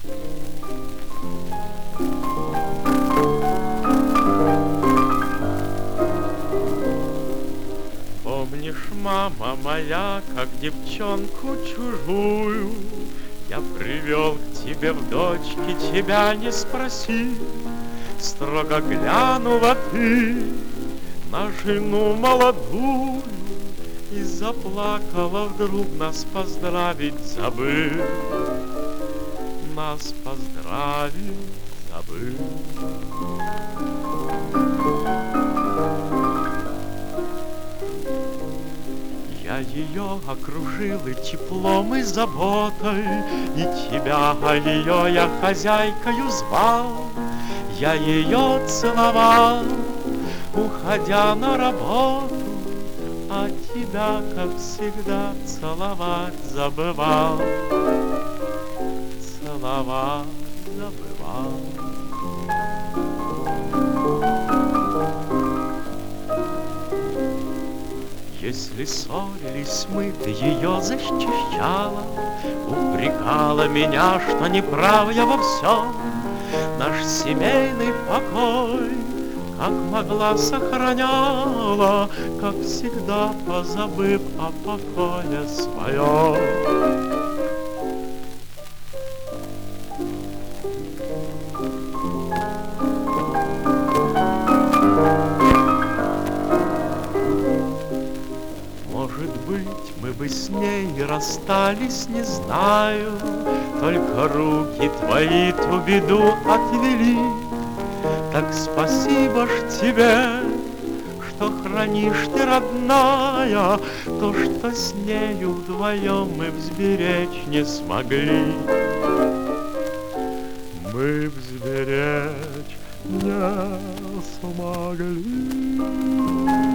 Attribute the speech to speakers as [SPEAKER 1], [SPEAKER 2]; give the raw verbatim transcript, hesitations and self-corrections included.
[SPEAKER 1] Помнишь, мама моя, как девчонку чужую я привел к тебе в дочки, тебя не спроси. Строго глянула ты на жену молодую и заплакала вдруг, нас поздравить забыл. Нас поздравить забыл. Я ее окружил и теплом, и заботой, и тебя, а ее я хозяйкою звал. Я ее целовал, уходя на работу, а тебя, как всегда, целовать забывал. Целовать забывал. Если ссорились мы, ты ее защищала, упрекала меня, что не прав я во всем. Наш семейный покой, как могла, сохраняла, как всегда, позабыв о покое своем. Может быть, мы бы с ней расстались, не знаю, только руки твои ту беду отвели. Так спасибо ж тебе, что хранишь ты, родная, то, что с нею вдвоем мы взберечь не смогли. Мы взберечь не смогли.